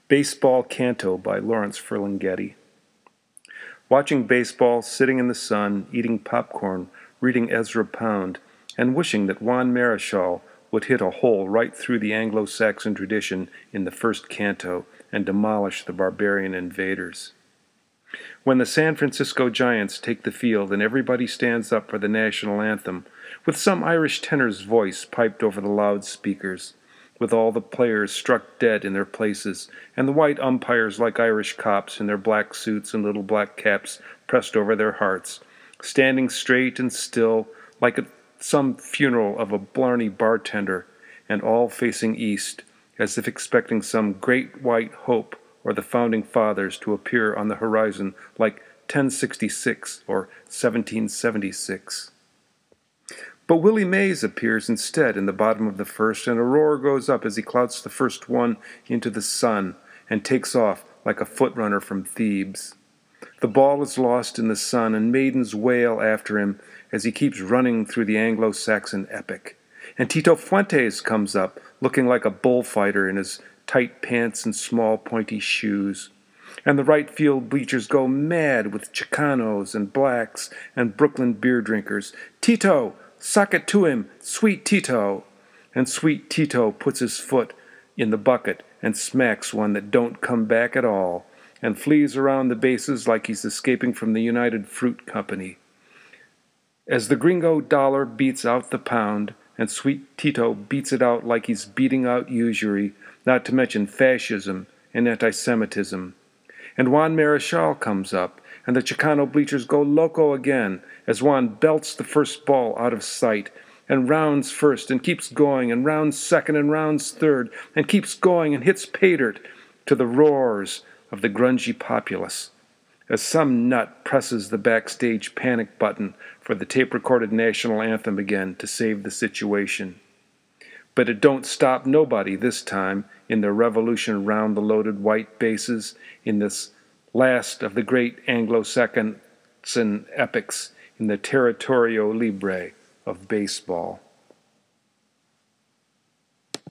Baseball Canto by Lawrence Ferlinghetti. Watching baseball, sitting in the sun, eating popcorn, reading Ezra Pound, and wishing that Juan Marichal would hit a hole right through the Anglo-Saxon tradition in the first canto and demolish the barbarian invaders. When the San Francisco Giants take the field and everybody stands up for the national anthem, with some Irish tenor's voice piped over the loudspeakers, with all the players struck dead in their places, and the white umpires like Irish cops in their black suits and little black caps pressed over their hearts, standing straight and still like at some funeral of a Blarney bartender, and all facing east, as if expecting some great white hope or the founding fathers to appear on the horizon like 1066 or 1776. But Willie Mays appears instead in the bottom of the first, and a roar goes up as he clouts the first one into the sun and takes off like a footrunner from Thebes. The ball is lost in the sun, and maidens wail after him as he keeps running through the Anglo-Saxon epic. And Tito Fuentes comes up, looking like a bullfighter in his tight pants and small pointy shoes. And the right field bleachers go mad with Chicanos and blacks and Brooklyn beer drinkers. "Tito! Sock it to him, sweet Tito!" And sweet Tito puts his foot in the bucket and smacks one that don't come back at all, and flees around the bases like he's escaping from the United Fruit Company. As the gringo dollar beats out the pound, and sweet Tito beats it out like he's beating out usury, not to mention fascism and anti-Semitism. And Juan Marichal comes up, and the Chicano bleachers go loco again as Juan belts the first ball out of sight, and rounds first, and keeps going, and rounds second, and rounds third, and keeps going, and hits pay dirt to the roars of the grungy populace, as some nut presses the backstage panic button for the tape-recorded national anthem again to save the situation. But it don't stop nobody this time in their revolution round the loaded white bases in this last of the great Anglo-Saxon epics in the Territorio Libre of baseball.